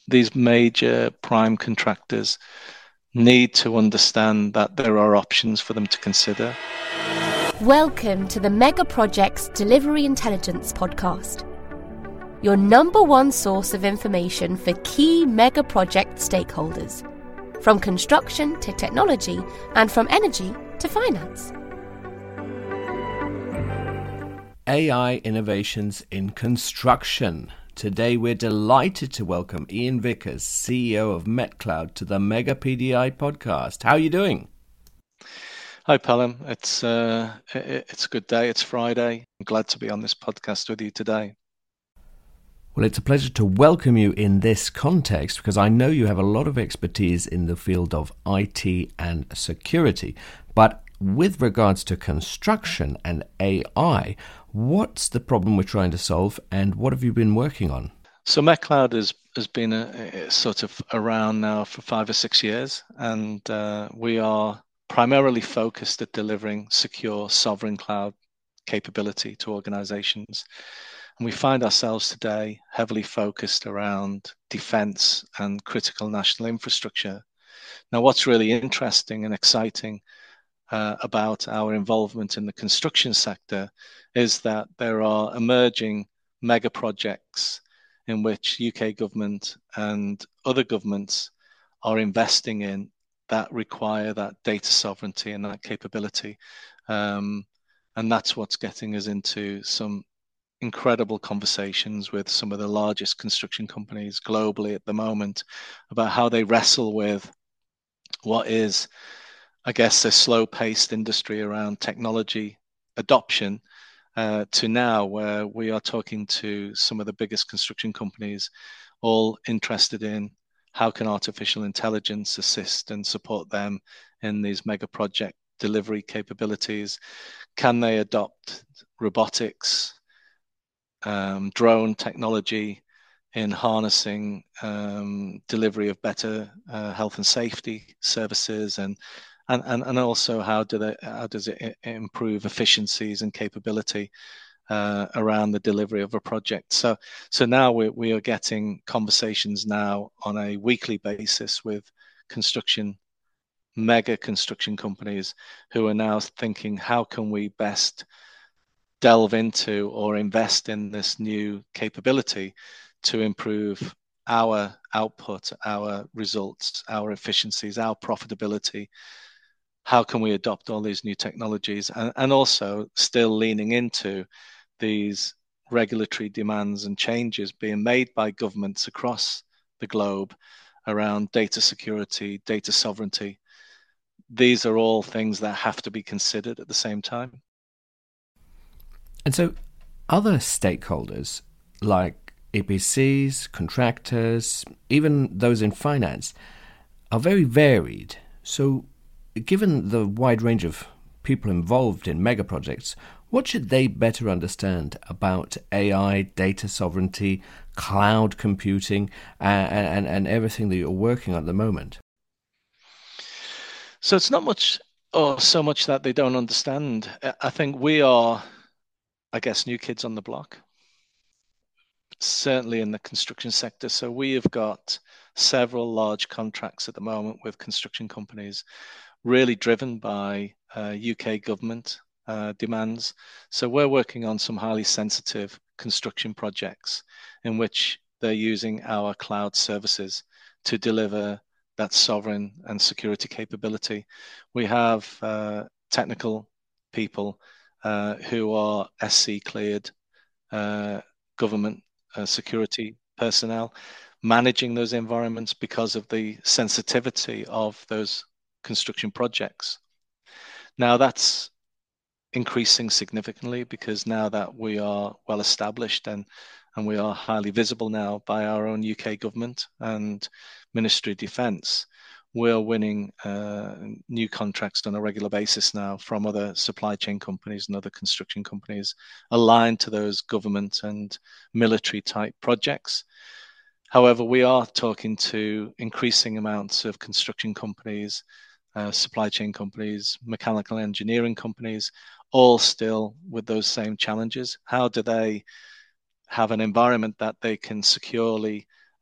these major prime contractors need to understand that there are options for them to consider. Welcome to the Mega Projects Delivery Intelligence Podcast, your number one source of information for key mega project stakeholders, from construction to technology and from energy to finance. AI innovations in construction. Today we're delighted to welcome Ian Vickers, CEO of MetCloud, to the Mega PDI podcast. How are you doing? Hi, Pelham. It's a good day. It's Friday. I'm glad to be on this podcast with you today. Well, it's a pleasure to welcome you in this context because I know you have a lot of expertise in the field of IT and security. But with regards to construction and AI, what's the problem we're trying to solve and what have you been working on? So MetCloud has been a sort of around now for 5 or 6 years, and we are primarily focused at delivering secure sovereign cloud capability to organizations. And we find ourselves today heavily focused around defense and critical national infrastructure. Now, what's really interesting and exciting about our involvement in the construction sector is that there are emerging mega projects in which UK government and other governments are investing in that require that data sovereignty and that capability. And that's what's getting us into some incredible conversations with some of the largest construction companies globally at the moment about how they wrestle with what is, I guess, a slow-paced industry around technology adoption to now where we are talking to some of the biggest construction companies, all interested in how can artificial intelligence assist and support them in these mega project delivery capabilities. Can they adopt robotics, drone technology in harnessing delivery of better health and safety services, and also how does it improve efficiencies and capability around the delivery of a project. So now we are getting conversations now on a weekly basis with mega construction companies who are now thinking, how can we best delve into or invest in this new capability to improve our output, our results, our efficiencies, our profitability? How can we adopt all these new technologies and also still leaning into these regulatory demands and changes being made by governments across the globe around data security, data sovereignty? These are all things that have to be considered at the same time. And so other stakeholders like EPCs, contractors, even those in finance are very varied. So given the wide range of people involved in mega projects, what should they better understand about AI, data sovereignty, cloud computing, and everything that you're working on at the moment? So it's not much or so much that they don't understand. I think we are, I guess, new kids on the block, certainly in the construction sector. So we have got several large contracts at the moment with construction companies, really driven by UK government demands. So we're working on some highly sensitive construction projects in which they're using our cloud services to deliver that sovereign and security capability. We have technical people who are SC cleared government security personnel managing those environments because of the sensitivity of those construction projects. Now that's increasing significantly because now that we are well established and we are highly visible now by our own UK government and Ministry of Defence, we're winning new contracts on a regular basis now from other supply chain companies and other construction companies aligned to those government and military type projects. However, we are talking to increasing amounts of construction companies, supply chain companies, mechanical engineering companies, all still with those same challenges. How do they have an environment that they can securely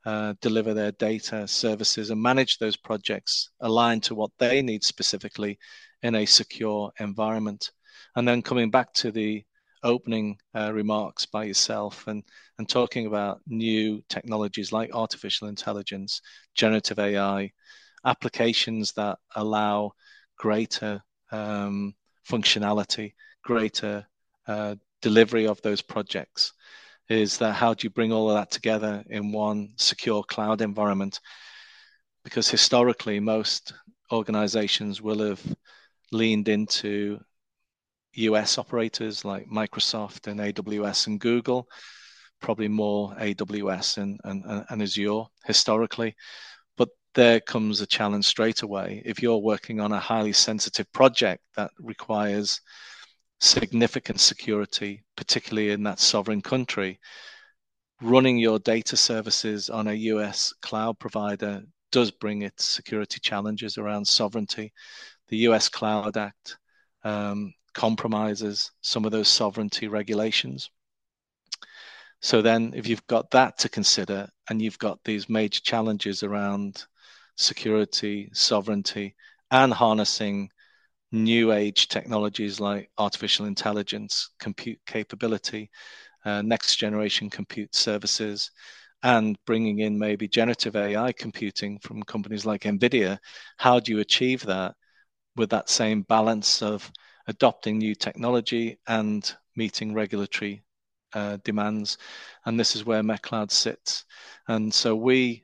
deliver their data services and manage those projects aligned to what they need specifically in a secure environment. And then coming back to the opening remarks by yourself and talking about new technologies like artificial intelligence, generative AI, applications that allow greater functionality, greater delivery of those projects, is that how do you bring all of that together in one secure cloud environment? Because historically, most organizations will have leaned into US operators like Microsoft and AWS and Google, probably more AWS and Azure historically. But there comes a challenge straight away. If you're working on a highly sensitive project that requires significant security, particularly in that sovereign country, running your data services on a US cloud provider does bring its security challenges around sovereignty. The US Cloud Act compromises some of those sovereignty regulations. So then if you've got that to consider and you've got these major challenges around security, sovereignty, and harnessing new age technologies like artificial intelligence, compute capability, next generation compute services, and bringing in maybe generative AI computing from companies like NVIDIA, how do you achieve that with that same balance of adopting new technology and meeting regulatory demands? And this is where MetCloud sits. And so we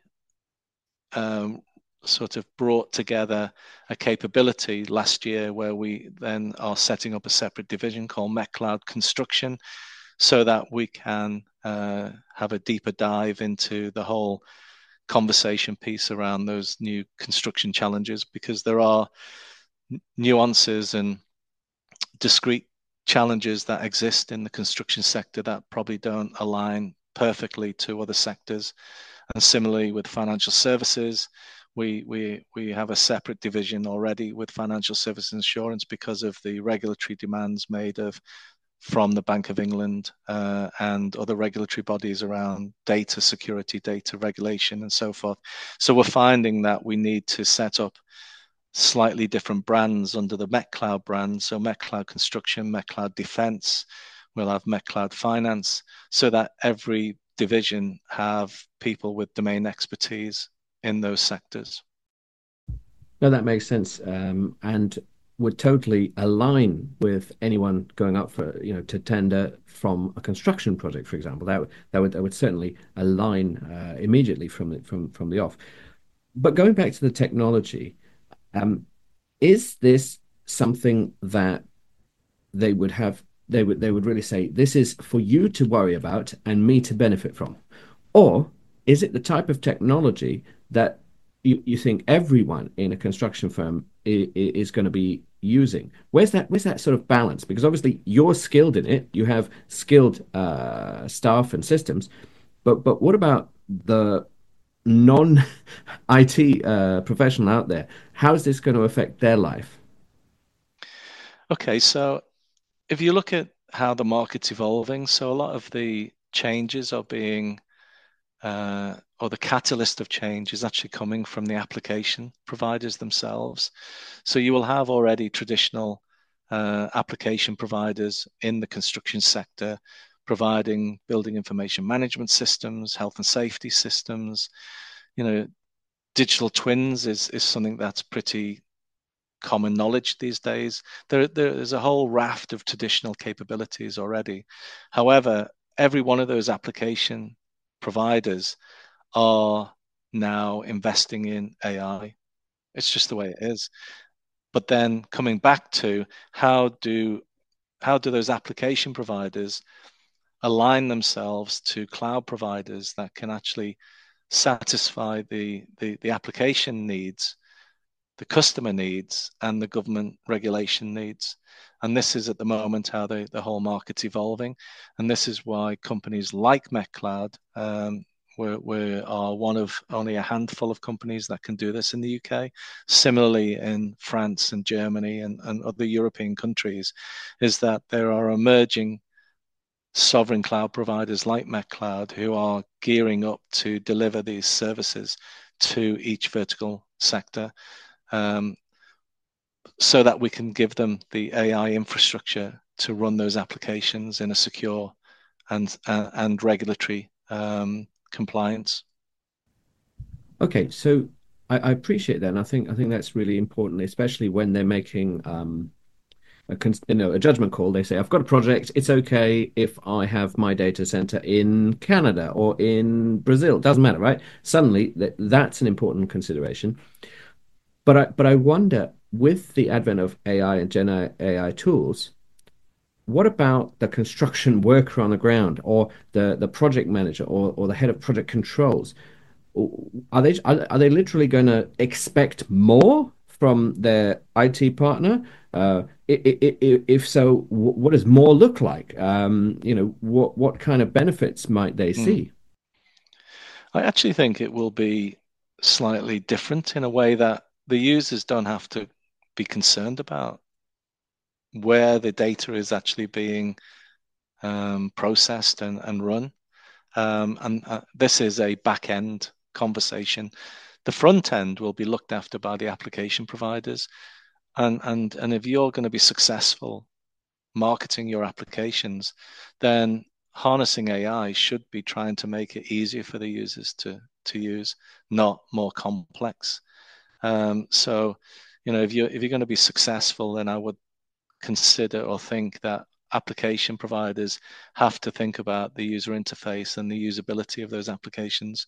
sort of brought together a capability last year where we then are setting up a separate division called MetCloud Construction, so that we can have a deeper dive into the whole conversation piece around those new construction challenges, because there are nuances and discrete challenges that exist in the construction sector that probably don't align perfectly to other sectors. And similarly with financial services, we have a separate division already with financial services insurance because of the regulatory demands made from the Bank of England and other regulatory bodies around data security, data regulation, and so forth. So we're finding that we need to set up slightly different brands under the MetCloud brand. So MetCloud Construction, MetCloud Defense, we'll have MetCloud Finance, so that every division have people with domain expertise in those sectors. No, that makes sense, and would totally align with anyone going up for, to tender from a construction project, for example. That would certainly align immediately from the off. But going back to the technology, is this something that they would really say, this is for you to worry about and me to benefit from? Or is it the type of technology that you think everyone in a construction firm is going to be using? Where's that sort of balance? Because obviously you're skilled in it, you have skilled staff and systems, but what about the non-IT professional out there? How is this going to affect their life? Okay, so if you look at how the market's evolving, so a lot of the changes are being or the catalyst of change is actually coming from the application providers themselves. So you will have already traditional application providers in the construction sector providing building information management systems, health and safety systems. Digital twins is something that's pretty common knowledge these days. There's a whole raft of traditional capabilities already. However, every one of those application providers are now investing in AI. It's just the way it is. But then coming back to how do those application providers align themselves to cloud providers that can actually satisfy the application needs, the customer needs, and the government regulation needs? And this is at the moment how the whole market's evolving. And this is why companies like MetCloud, we are one of only a handful of companies that can do this in the UK. Similarly, in France and Germany and other European countries, is that there are emerging sovereign cloud providers like MetCloud who are gearing up to deliver these services to each vertical sector, so that we can give them the AI infrastructure to run those applications in a secure and regulatory compliance. Okay, so I appreciate that, and I think that's really important, especially when they're making a judgment call. They say, I've got a project. It's okay if I have my data center in Canada or in Brazil. Doesn't matter, right? Suddenly, that's an important consideration. But I wonder, with the advent of AI and Gen AI tools, what about the construction worker on the ground, or the project manager, or the head of project controls? Are they literally going to expect more from their IT partner? If so, what does more look like? What kind of benefits might they see? I actually think it will be slightly different in a way that the users don't have to be concerned about where the data is actually being processed and run. And this is a back end conversation. The front end will be looked after by the application providers. And if you're going to be successful marketing your applications, then harnessing AI should be trying to make it easier for the users to use, not more complex. So, if you're going to be successful, then I would consider or think that application providers have to think about the user interface and the usability of those applications,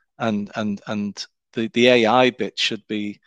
and the AI bit should be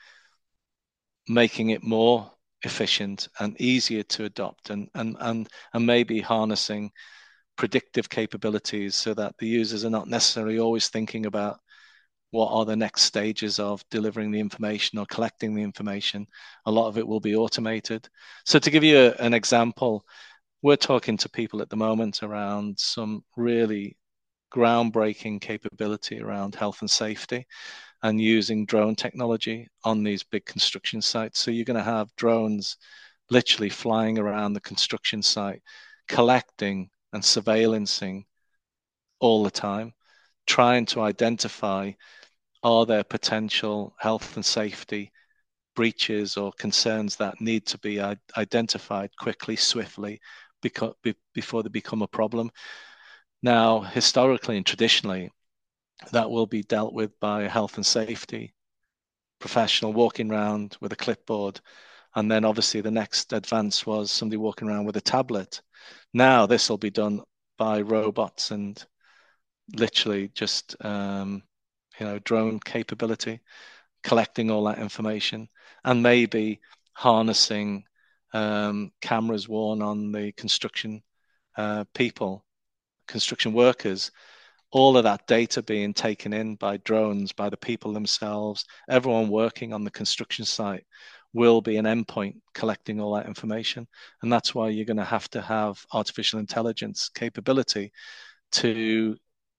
making it more efficient and easier to adopt, and maybe harnessing predictive capabilities so that the users are not necessarily always thinking about what are the next stages of delivering the information or collecting the information. A lot of it will be automated. So to give you an example, we're talking to people at the moment around some really groundbreaking capability around health and safety and using drone technology on these big construction sites. So you're going to have drones literally flying around the construction site, collecting and surveillancing all the time, trying to identify, are there potential health and safety breaches or concerns that need to be identified quickly, swiftly, before they become a problem. Now, historically and traditionally, that will be dealt with by a health and safety professional walking around with a clipboard. And then obviously the next advance was somebody walking around with a tablet. Now this will be done by robots and literally just drone capability, collecting all that information, and maybe harnessing cameras worn on the construction construction workers, all of that data being taken in by drones, by the people themselves, everyone working on the construction site will be an endpoint collecting all that information. And that's why you're going to have artificial intelligence capability to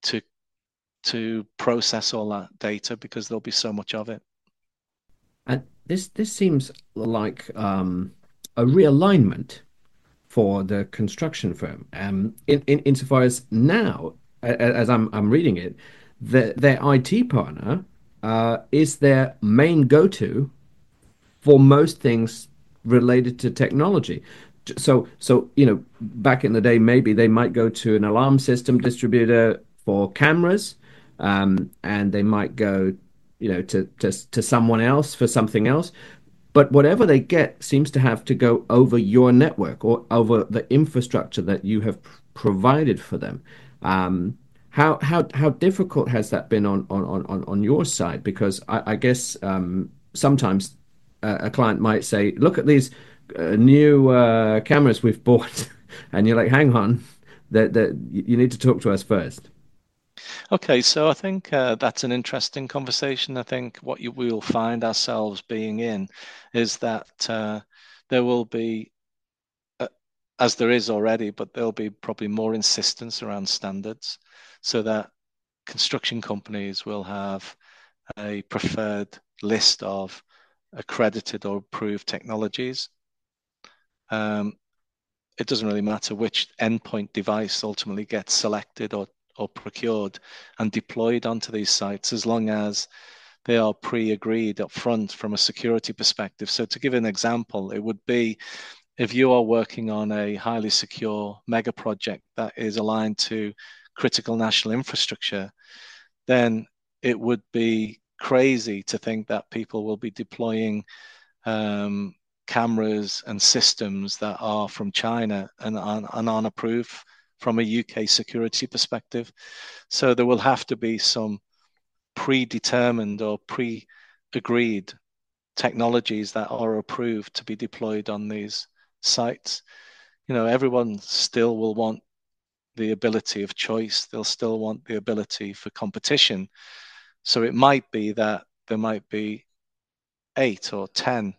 process all that data, because there'll be so much of it. And this seems like a realignment for the construction firm. Insofar as now, as I'm reading it, their IT partner is their main go-to for most things related to technology. So back in the day, maybe they might go to an alarm system distributor for cameras, and they might go, to someone else for something else. But whatever they get seems to have to go over your network or over the infrastructure that you have provided for them. How difficult has that been on your side? Because I guess sometimes a client might say, "Look at these new cameras we've bought," and you're like, "Hang on, that you need to talk to us first." Okay, so I think that's an interesting conversation. I think what we will find ourselves being in is that there will be, as there is already, but there'll be probably more insistence around standards, so that construction companies will have a preferred list of accredited or approved technologies. it doesn't really matter which endpoint device ultimately gets selected or procured and deployed onto these sites, as long as they are pre-agreed up front from a security perspective. So to give an example, it would be if you are working on a highly secure mega project that is aligned to critical national infrastructure, then it would be crazy to think that people will be deploying cameras and systems that are from China and aren't approved from a UK security perspective. So there will have to be some predetermined or pre-agreed technologies that are approved to be deployed on these sites. Everyone still will want the ability of choice. They'll still want the ability for competition. So it might be that there might be 8 or 10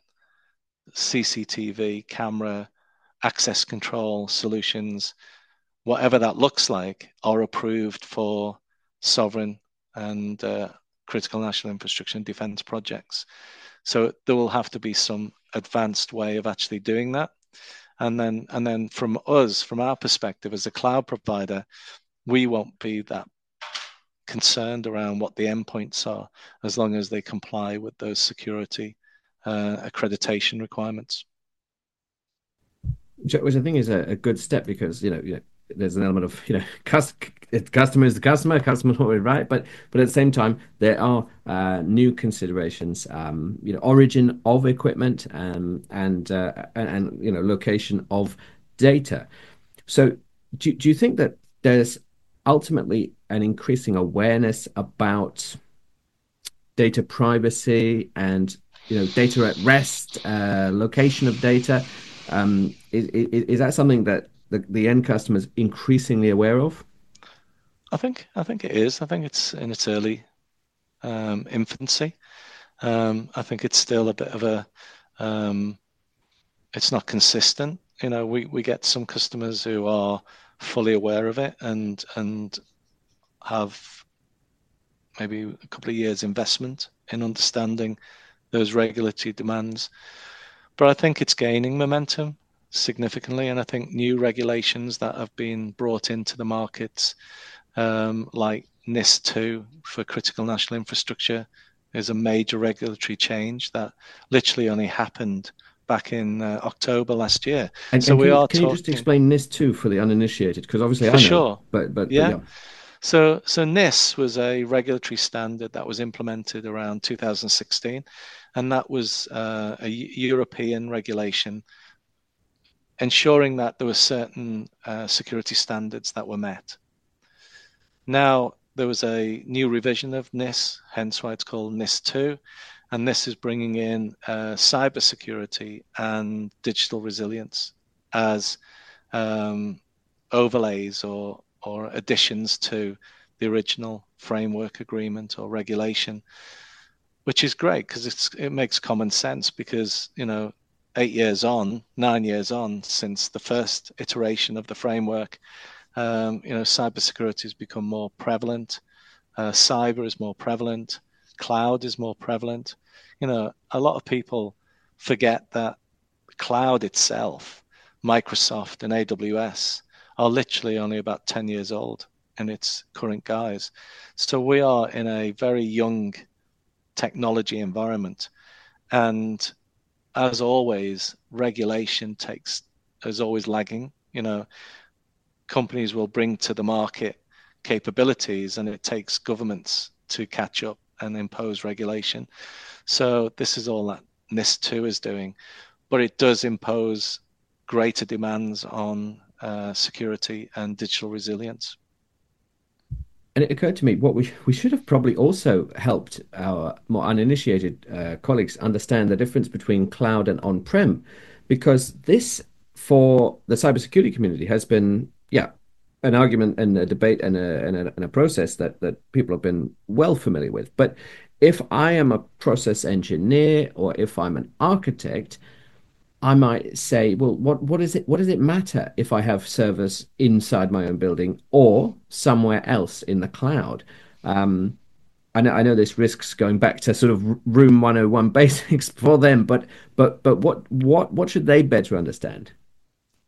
CCTV camera access control solutions, whatever that looks like, are approved for sovereign and critical national infrastructure and defense projects. So there will have to be some advanced way of actually doing that. And then from our perspective as a cloud provider, we won't be that concerned around what the endpoints are, as long as they comply with those security accreditation requirements. Which I think is a good step, because there's an element of customer is the customer's always right, but at the same time there are new considerations, origin of equipment, and location of data. So do you think that there's ultimately an increasing awareness about data privacy and data at rest, location of data? Is that something that the end customer is increasingly aware of? I think it is. I think it's in its early infancy. I think it's still a bit of a it's not consistent. We get some customers who are fully aware of it and have maybe a couple of years investment in understanding those regulatory demands. But I think it's gaining momentum significantly, and I think new regulations that have been brought into the markets, like NIS2 for critical national infrastructure, is a major regulatory change that literally only happened back in October last year. And so can you just explain NIS2 for the uninitiated? Because obviously I know, sure. But yeah. So NIS was a regulatory standard that was implemented around 2016, and that was a European regulation ensuring that there were certain security standards that were met. Now, there was a new revision of NIS, hence why it's called NIS2, and this is bringing in cybersecurity and digital resilience as overlays or additions to the original framework agreement or regulation, which is great because it makes common sense, because 9 years on since the first iteration of the framework, cybersecurity has become more prevalent, cyber is more prevalent, cloud is more prevalent. A lot of people forget that the cloud itself, Microsoft and AWS, are literally only about 10 years old in its current guise. So we are in a very young technology environment, and as always, regulation is always lagging. Companies will bring to the market capabilities, and it takes governments to catch up and impose regulation. So this is all that NIS2 is doing, but it does impose greater demands on security and digital resilience. And it occurred to me, what we should have probably also helped our more uninitiated colleagues understand the difference between cloud and on-prem, because this, for the cybersecurity community, has been an argument and a debate and a process that people have been well familiar with. But if I am a process engineer or if I'm an architect, I might say, well, what does it matter if I have servers inside my own building or somewhere else in the cloud? I know this risks going back to sort of Room 101 basics for them, but what should they better understand?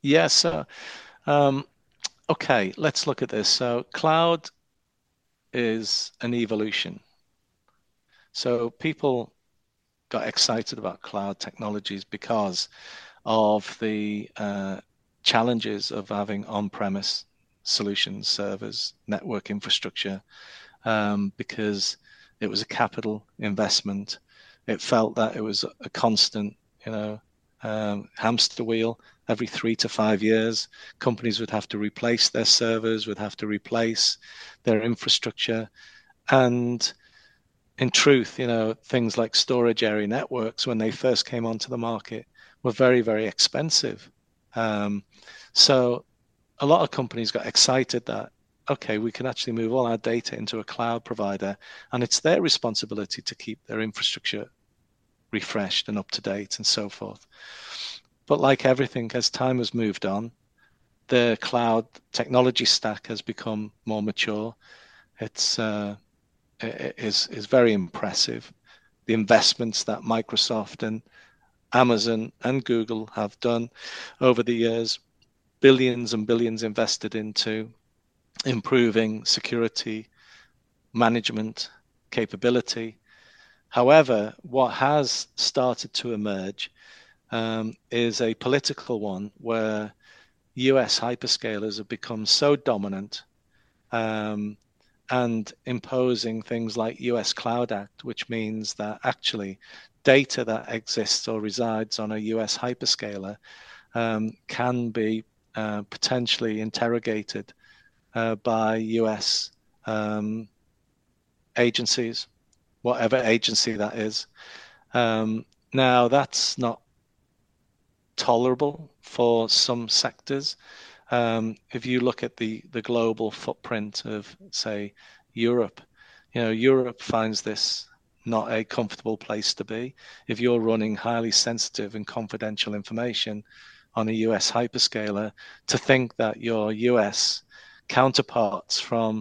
Yeah, so um, okay, let's look at this. So cloud is an evolution. So people got excited about cloud technologies because of the challenges of having on-premise solutions, servers, network infrastructure, because it was a capital investment. It felt that it was a constant, hamster wheel. Every 3 to 5 years, companies would have to replace their servers, would have to replace their infrastructure. And in truth, things like storage area networks, when they first came onto the market, were very, very expensive. Um, so a lot of companies got excited that, okay, we can actually move all our data into a cloud provider, and it's their responsibility to keep their infrastructure refreshed and up to date and so forth. But like everything, as time has moved on, the cloud technology stack has become more mature. It's is very impressive. The investments that Microsoft and Amazon and Google have done over the years, billions and billions invested into improving security management capability. However, what has started to emerge is a political one where US hyperscalers have become so dominant, and imposing things like US Cloud Act, which means that actually data that exists or resides on a US hyperscaler can be potentially interrogated by US agencies, whatever agency that is. Now, that's not tolerable for some sectors. If you look at the global footprint of, say, Europe, Europe finds this not a comfortable place to be. If you're running highly sensitive and confidential information on a US hyperscaler, to think that your US counterparts from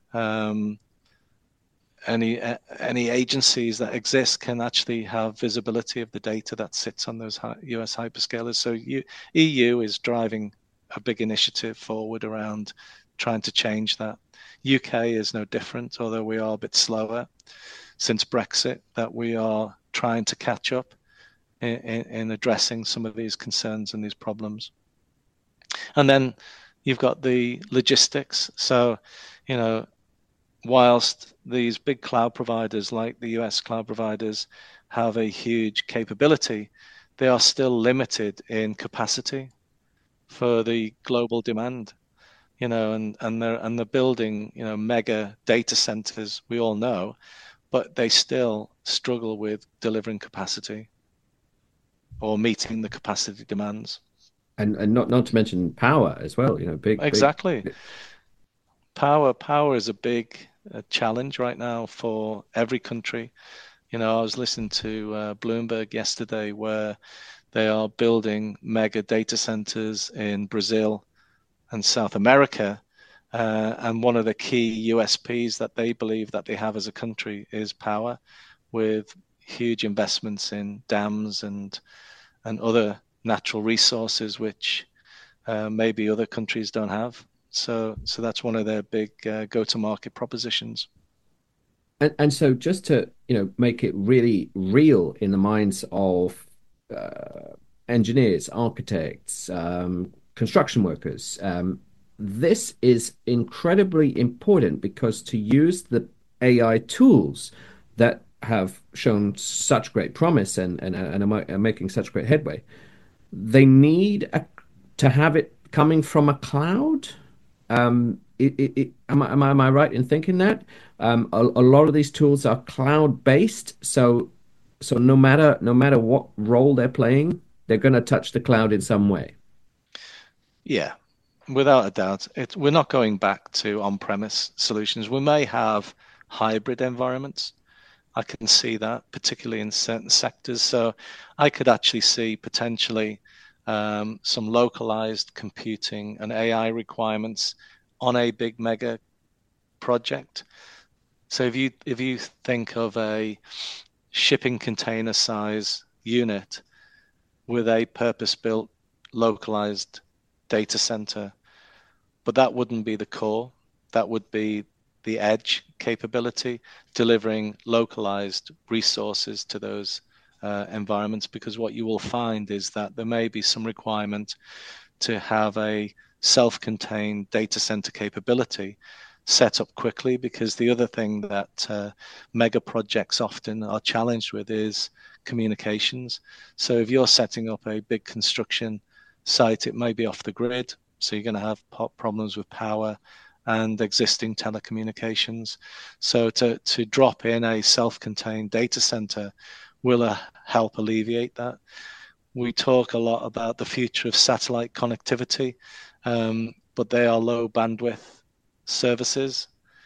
any agencies that exist can actually have visibility of the data that sits on those US hyperscalers. So EU is driving a big initiative forward around trying to change that. UK is no different, although we are a bit slower since Brexit, that we are trying to catch up in addressing some of these concerns and these problems. And then you've got the logistics. So, whilst these big cloud providers like the US cloud providers have a huge capability, they are still limited in capacity for the global demand, and they're building, mega data centers, we all know, but they still struggle with delivering capacity or meeting the capacity demands. And not to mention power as well, Exactly. Power is a big challenge right now for every country. I was listening to Bloomberg yesterday, where they are building mega data centers in Brazil and South America. And one of the key USPs that they believe that they have as a country is power, with huge investments in dams and other natural resources, which maybe other countries don't have. So that's one of their big go-to-market propositions. And so just to make it really real in the minds of engineers, architects, construction workers, this is incredibly important, because to use the AI tools that have shown such great promise and are making such great headway, they need to have it coming from a cloud. Am I right in thinking that a lot of these tools are cloud based? So no matter what role they're playing, they're going to touch the cloud in some way. Yeah, without a doubt. We're not going back to on-premise solutions. We may have hybrid environments. I can see that, particularly in certain sectors. So I could actually see potentially some localized computing and AI requirements on a big mega project. So if you think of a shipping container size unit with a purpose-built localized data center, but that wouldn't be the core. That would be the edge capability, delivering localized resources to those environments, because what you will find is that there may be some requirement to have a self-contained data center capability set up quickly, because the other thing that mega projects often are challenged with is communications. So if you're setting up a big construction site, it may be off the grid, so you're going to have problems with power and existing telecommunications. So to drop in a self-contained data center will help alleviate that. We talk a lot about the future of satellite connectivity, but they are low bandwidth services.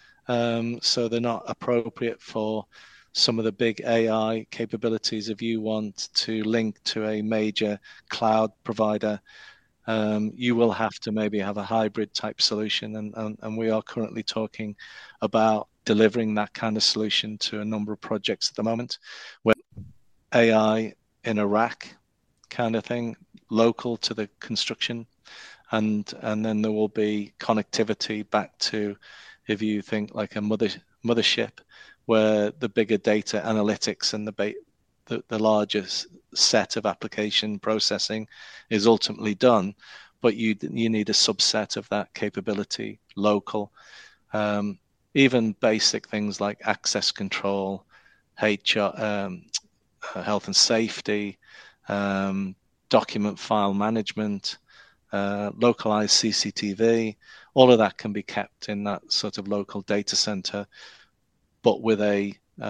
So they're not appropriate for some of the big AI capabilities. If you want to link to a major cloud provider, you will have to maybe have a hybrid type solution. And we are currently talking about delivering that kind of solution to a number of projects at the moment, where AI in a rack kind of thing, local to the construction. And then there will be connectivity back to, if you think like a mothership, where the bigger data analytics and the largest set of application processing is ultimately done, but you need a subset of that capability local. Even basic things like access control, HR, health and safety, document file management, localized CCTV, all of that can be kept in that sort of local data center, but with a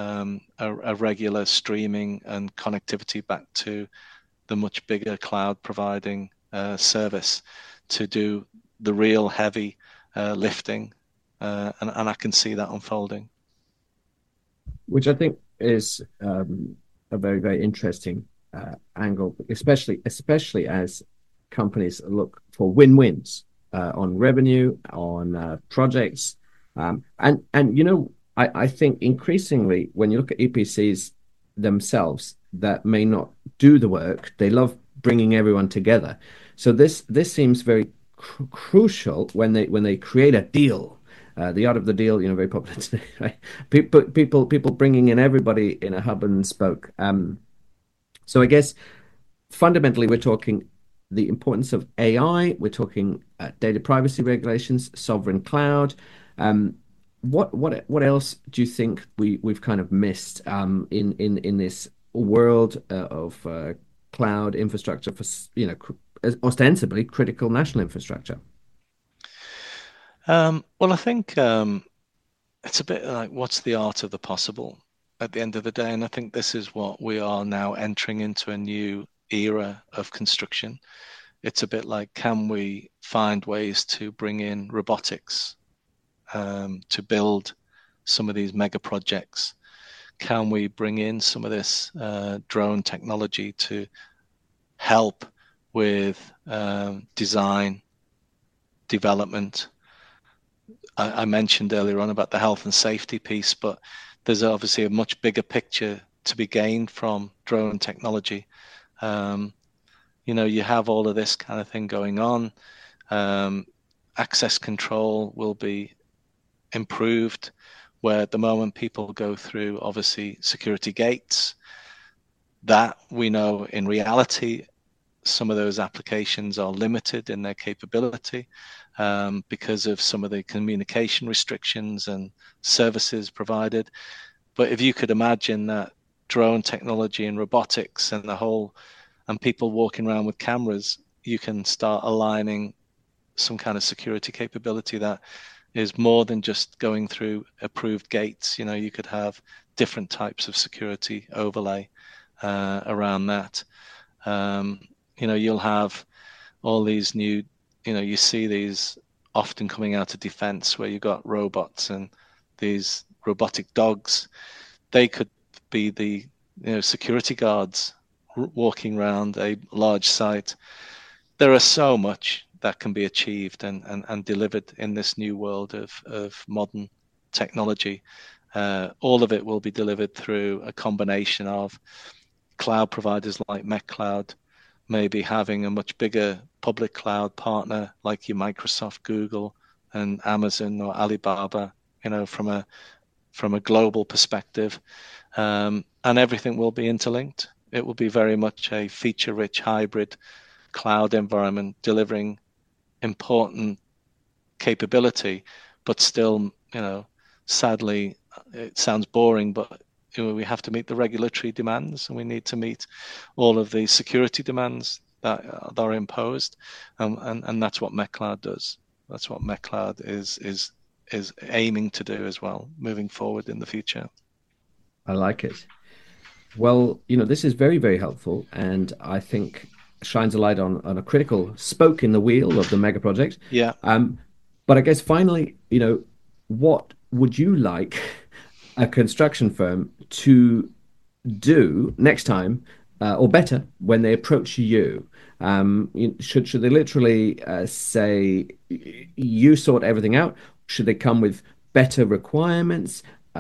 regular streaming and connectivity back to the much bigger cloud providing service to do the real heavy lifting. And I can see that unfolding. Which I think is a very, very interesting angle, especially as companies look for win-wins on revenue, on projects. And you know, I think increasingly when you look at EPCs themselves that may not do the work, they love bringing everyone together. So this seems very crucial when they create a deal. The art of the deal, you know, very popular today, right? People bringing in everybody in a hub and spoke. So I guess fundamentally we're talking the importance of AI. We're talking data privacy regulations, sovereign cloud. What else do you think we've kind of missed in this world of cloud infrastructure for, you know, ostensibly critical national infrastructure? Well, I think it's a bit like, what's the art of the possible at the end of the day? And I think this is what we are now entering into, a new era of construction. It's a bit like, can we find ways to bring in robotics to build some of these mega projects? Can we bring in some of this drone technology to help with design, development? I mentioned earlier on about the health and safety piece, but there's obviously a much bigger picture to be gained from drone technology. You know, you have all of this kind of thing going on. Access control will be improved, where at the moment people go through obviously security gates. That we know in reality, some of those applications are limited in their capability because of some of the communication restrictions and services provided. But if you could imagine that drone technology and robotics and the whole, and people walking around with cameras, you can start aligning some kind of security capability that is more than just going through approved gates. You know, you could have different types of security overlay around that. You know, you'll have all these new, you know, you see these often coming out of defense where you've got robots and these robotic dogs. They could be the, you know, security guards walking around a large site. There are so much that can be achieved and delivered in this new world of modern technology. All of it will be delivered through a combination of cloud providers like MechCloud, maybe having a much bigger public cloud partner like your Microsoft, Google, and Amazon or Alibaba, from a global perspective, and everything will be interlinked. It will be very much a feature-rich hybrid cloud environment delivering important capability, but still, sadly, it sounds boring, but we have to meet the regulatory demands, and we need to meet all of the security demands that are imposed, and that's what MetCloud does. That's what MetCloud is aiming to do as well, moving forward in the future. I like it. Well, this is very, very helpful, and I think shines a light on a critical spoke in the wheel of the mega project. Yeah. But I guess finally, what would you like a construction firm to do next time, or better, when they approach you? Should they literally say, you sort everything out? Should they come with better requirements?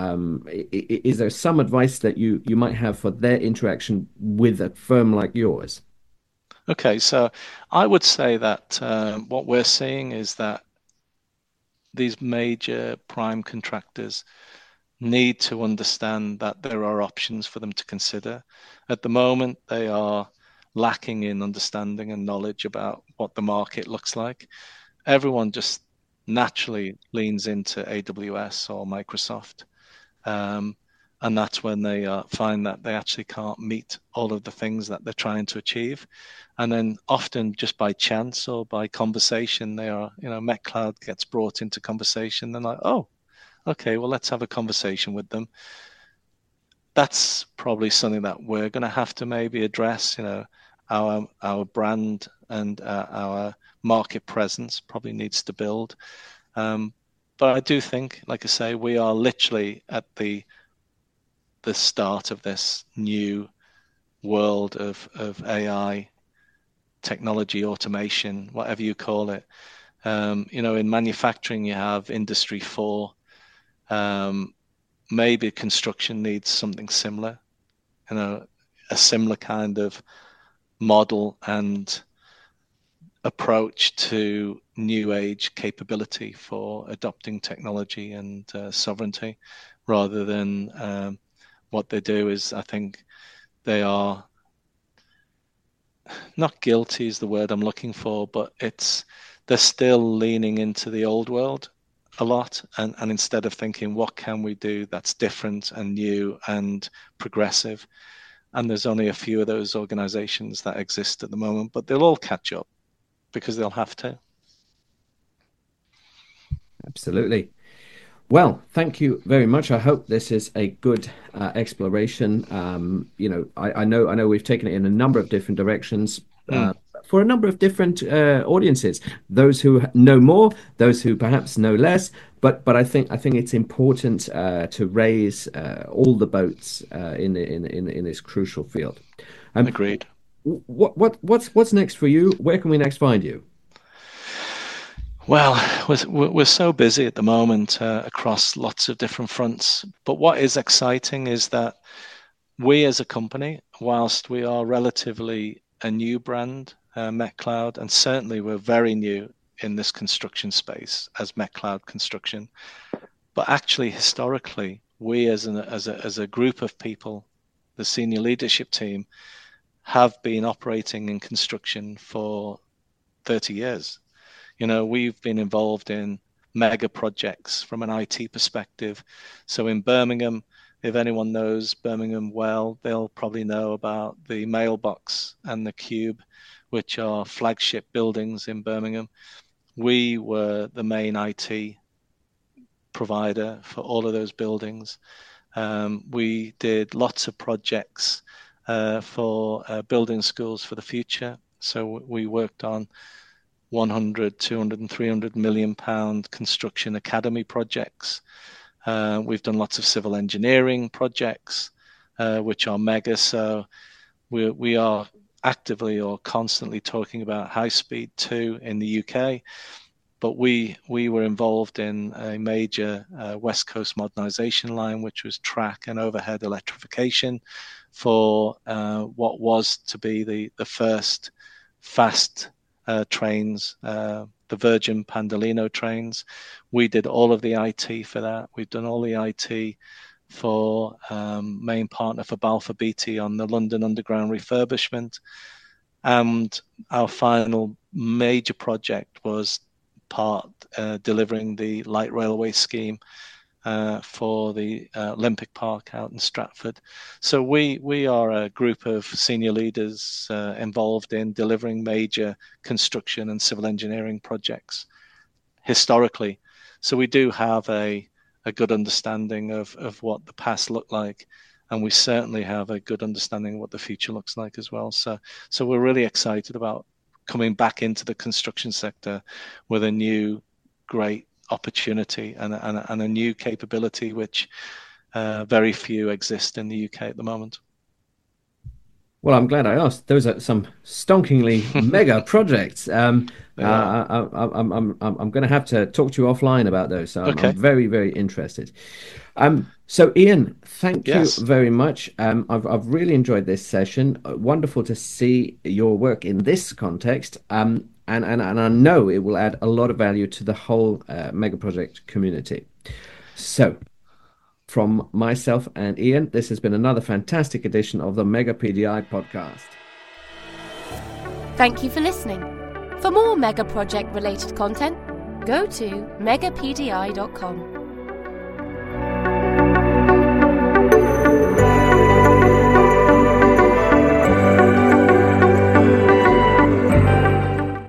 Is there some advice that you might have for their interaction with a firm like yours? Okay, so I would say that what we're seeing is that these major prime contractors need to understand that there are options for them to consider. At the moment, they are lacking in understanding and knowledge about what the market looks like. Everyone just naturally leans into AWS or Microsoft. And that's when they find that they actually can't meet all of the things that they're trying to achieve. And then often just by chance or by conversation, MetCloud gets brought into conversation. They're like, oh, okay, well, let's have a conversation with them. That's probably something that we're going to have to maybe address. Our brand and our market presence probably needs to build. But I do think, like I say, we are literally at the start of this new world of AI, technology, automation, whatever you call it. In manufacturing, you have Industry 4. Maybe construction needs something similar, a similar kind of model and approach to new age capability for adopting technology and sovereignty, rather than what they do is, I think they are not guilty is the word I'm looking for, but they're still leaning into the old world a lot, and instead of thinking, what can we do that's different and new and progressive? And there's only a few of those organizations that exist at the moment, but they'll all catch up because they'll have to. Absolutely. Well, thank you very much. I hope this is a good exploration. I know we've taken it in a number of different directions for a number of different audiences. Those who know more, those who perhaps know less. But I think it's important to raise all the boats in this crucial field. Agreed. What's next for you? Where can we next find you? Well, we're so busy at the moment across lots of different fronts. But what is exciting is that we as a company, whilst we are relatively a new brand, MetCloud, and certainly we're very new in this construction space as MetCloud Construction, but actually historically, we as a group of people, the senior leadership team, have been operating in construction for 30 years. We've been involved in mega projects from an IT perspective. So in Birmingham, if anyone knows Birmingham well, they'll probably know about the Mailbox and the Cube, which are flagship buildings in Birmingham. We were the main IT provider for all of those buildings. We did lots of projects for building schools for the future. So we worked on 100, 200 and 300 million pound construction academy projects. We've done lots of civil engineering projects, which are mega. So we are actively or constantly talking about High Speed 2 in the UK. But we were involved in a major West Coast modernization line, which was track and overhead electrification for what was to be the first fast trains, the Virgin Pandolino trains. We did all of the IT for that. We've done all the IT for main partner for Balfour Beatty on the London Underground refurbishment. And our final major project was delivering the light railway scheme for the Olympic Park out in Stratford. So we are a group of senior leaders involved in delivering major construction and civil engineering projects historically. So we do have a good understanding of what the past looked like, and we certainly have a good understanding of what the future looks like as well. So we're really excited about coming back into the construction sector with a new great opportunity and a new capability which very few exist in the UK at the moment. Well, I'm glad I asked. Those are some stonkingly mega projects. I'm going to have to talk to you offline about those. So Okay. I'm very, very interested. So Ian, thank Yes. you very much. I've really enjoyed this session. Wonderful to see your work in this context. And I know it will add a lot of value to the whole mega project community. So, from myself and Ian, this has been another fantastic edition of the Mega PDI podcast. Thank you for listening. For more Mega Project related content, go to megapdi.com.